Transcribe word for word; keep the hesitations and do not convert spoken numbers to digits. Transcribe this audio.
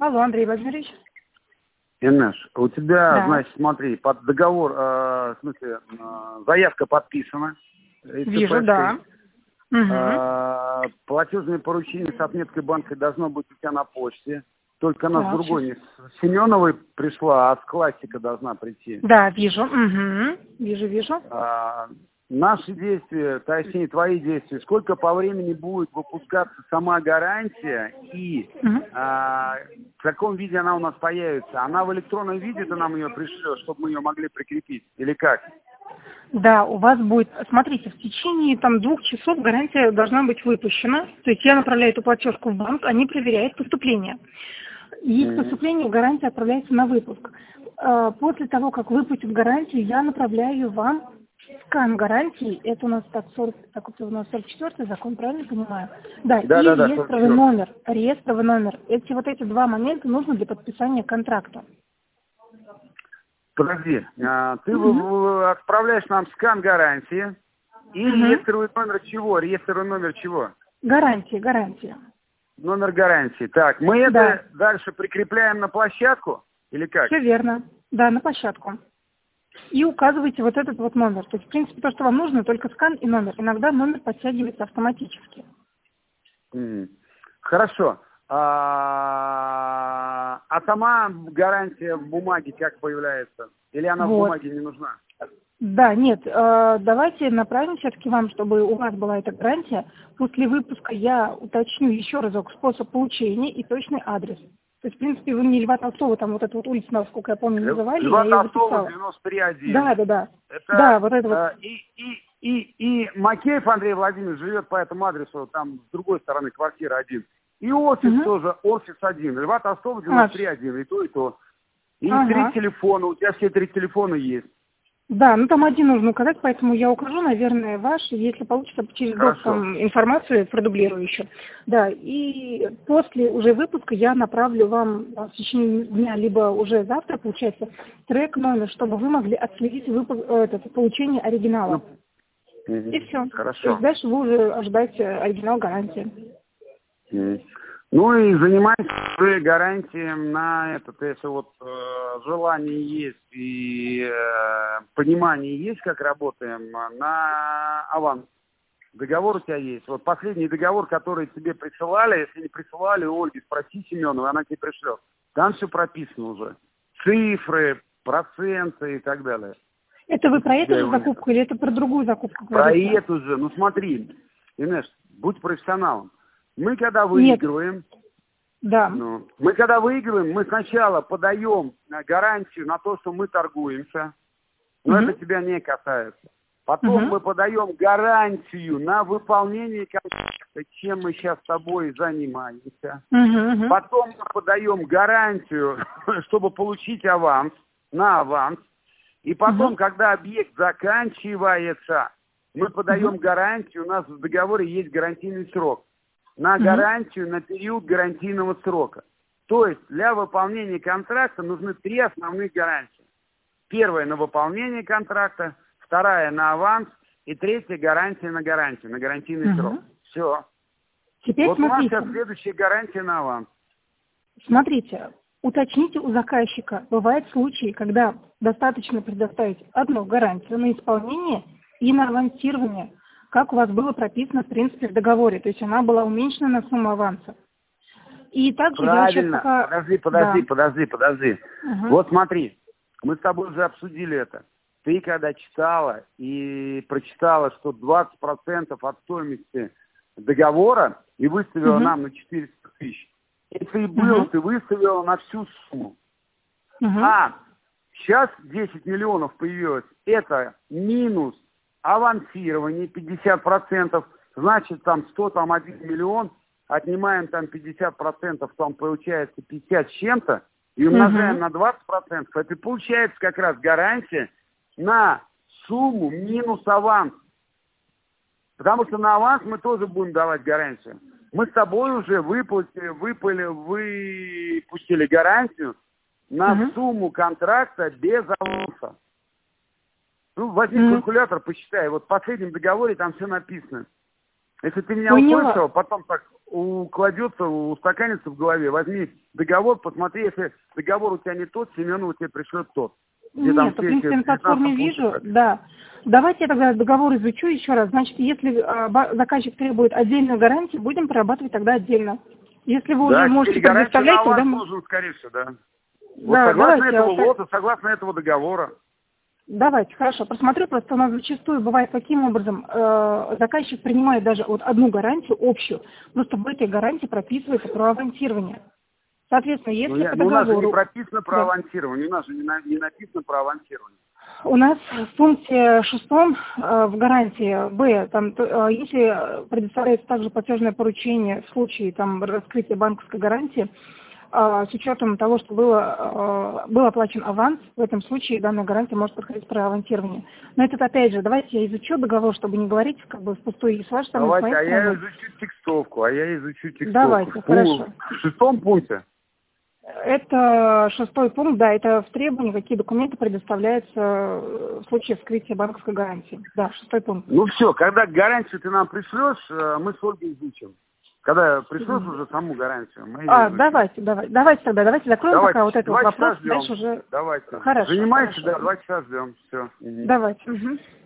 Алло, Андрей Владимирович. Инесс, у тебя, Да. значит, смотри, под договор, э, в смысле, э, заявка подписана. Вижу, да. Э, платежное поручение с отметкой банка должно быть у тебя на почте. Только она с Так, другой, сейчас. не с Семеновой пришла, а с классика должна прийти. Да, вижу. Угу. Вижу, вижу. А, наши действия, точнее твои действия, сколько по времени будет выпускаться сама гарантия и Угу. а, в каком виде она у нас появится? Она в электронном виде ты нам ее пришлешь, чтобы мы ее могли прикрепить? Или как? Да, у вас будет, смотрите, в течение там двух часов гарантия должна быть выпущена. То есть я направляю эту платежку в банк, они проверяют поступление. И к поступлению гарантия отправляется на выпуск. Э, После того, как выпустят гарантию, я направляю вам скан гарантии. Это у нас так, сорок, так вот у нас сорок четвёртый закон, правильно понимаю? Да, Да, и да, да, реестровый номер. Реестровый номер. Эти вот эти два момента нужны для подписания контракта. Подожди, а, ты Мгм. в- в- отправляешь нам скан гарантии и Мгм. реестровый номер чего? Реестровый номер чего? Гарантия, гарантия. Номер гарантии. Так, мы Да. это дальше прикрепляем на площадку или как? Все верно. Да, на площадку. И указываете вот этот вот номер. То есть, в принципе, то, что вам нужно, только скан и номер. Иногда номер подтягивается автоматически. М. Хорошо. А, а сама гарантия в бумаге как появляется? Или она в Вот. бумаге не нужна? Да, нет, э, давайте направим все-таки вам, чтобы у вас была эта гарантия. После выпуска я уточню еще разок способ получения и точный адрес. То есть, в принципе, вы мне Льва Толстого, там вот эту вот улицу, насколько я помню, Ль- называли, Льва я ее Толстого, записала. девяносто три один. Да, да, да. Это Да, вот это вот. э, и, и, и, и Макеев Андрей Владимирович живет по этому адресу, там с другой стороны квартира один. И офис Мгм. тоже, офис один. Льва Толстого А, девяносто три один, и то, и то. И три ага. телефона, у тебя все три телефона есть. Да, ну там один нужно указать, поэтому я укажу, наверное, ваш, если получится через доп. Хорошо. Там информацию, продублирую еще. Да, и после уже выпуска я направлю вам а, в течение дня, либо уже завтра, получается, трек номер, чтобы вы могли отследить выпуск, э, это, получение оригинала. Ну, мгм. И все. То Хорошо. есть дальше вы уже ожидаете оригинал гарантии. Мгм. Ну и занимайся уже гарантием на этот, если вот э, желание есть и э, понимание есть, как работаем, на аванс. Договор у тебя есть. Вот последний договор, который тебе присылали, если не присылали, у Ольги спроси Семенову, она тебе пришлет. Там все прописано уже. Цифры, проценты и так далее. Это вы про У эту тебя же его нет. закупку или это про другую закупку Про говорите? эту же. Ну смотри, Инесс, будь профессионалом. Мы когда Нет. выигрываем, Да. ну, мы когда выигрываем, мы сначала подаем э, гарантию на то, что мы торгуемся, но Мгм. это тебя не касается. Потом Мгм. мы подаем гарантию на выполнение контракта, чем мы сейчас с тобой занимаемся. Мгм, мгм. Потом мы подаем гарантию, чтобы получить аванс, на аванс. И потом, Мгм. когда объект заканчивается, мы подаем Мгм. гарантию, у нас в договоре есть гарантийный срок. На Мгм. гарантию на период гарантийного срока. То есть для выполнения контракта нужны три основных гарантии. Первая на выполнение контракта, вторая на аванс и третья гарантия на гарантию, на гарантийный Мгм. срок. Все. Теперь Вот у нас смотрите. сейчас следующая гарантия на аванс. Смотрите, уточните у заказчика. Бывают случаи, когда достаточно предоставить одну гарантию на исполнение и на авансирование, как у вас было прописано, в принципе, в договоре. То есть она была уменьшена на сумму аванса. И также я сейчас Правильно. пока... Подожди, подожди, Да. подожди, подожди. Мгм. Вот смотри, мы с тобой уже обсудили это. Ты когда читала и прочитала, что двадцать процентов от стоимости договора и выставила Мгм. нам на четыреста тысяч, это и было, Мгм. ты выставила на всю сумму. Мгм. А сейчас десять миллионов появилось, это минус авансирование пятьдесят процентов, значит там сто, там один миллион, отнимаем там пятьдесят процентов, там получается пятьдесят с чем-то, и умножаем Мгм. на двадцать процентов, это получается как раз гарантия на сумму минус аванс. Потому что на аванс мы тоже будем давать гарантию. Мы с тобой уже выплатили, выпали, выпустили гарантию на Мгм. сумму контракта без аванса. Ну, возьми Мгм. калькулятор, посчитай. Вот в последнем договоре там все написано. Если ты меня Поняла. услышал, потом так укладется, устаканится в голове, возьми договор, посмотри, если договор у тебя не тот, Семенова тебе пришлет тот. Нет, в принципе, на платформе вижу, да. Давайте я тогда договор изучу еще раз. Значит, если э, заказчик требует отдельную гарантию, будем прорабатывать тогда отдельно. Если вы да, уже можете предоставлять, то тогда мы... мы... нужен, скорее всего, да. Вот Да, согласно давайте, этого я... лота, согласно этого договора. Давайте, хорошо. Посмотрю, просто у нас зачастую бывает таким образом, э, заказчик принимает даже вот одну гарантию общую, просто в этой гарантии прописывается про авансирование. Соответственно, если ну, я, по ну, договору... у нас же не прописано про да. авансирование, у нас же не, на, не написано про авансирование. У нас в пункте шестом э, в гарантии Б, там, то, э, если предоставляется также платежное поручение в случае там, раскрытия банковской гарантии, э, с учетом того, что было, э, был оплачен аванс, в этом случае данная гарантия может подходить про авансирование. Но это опять же, давайте я изучу договор, чтобы не говорить как бы впустую и с вашей стороны, Давайте, с моей а стороны. я изучу текстовку, а я изучу текстовку. Давайте, в, хорошо. В шестом пункте. Это шестой пункт, да, это в требовании, какие документы предоставляются в случае вскрытия банковской гарантии. Да, шестой пункт. Ну все, когда гарантию ты нам пришлешь, мы с Ольгой изучим. Когда пришлешь mm-hmm. уже саму гарантию, мы А, изучим. давайте, давайте, давайте тогда, давайте закроем давайте, пока вот этот вот вопрос, ждем. дальше уже... Давайте. Хорошо, Занимайся, хорошо. да, два часа ждем, все. Давайте. Угу.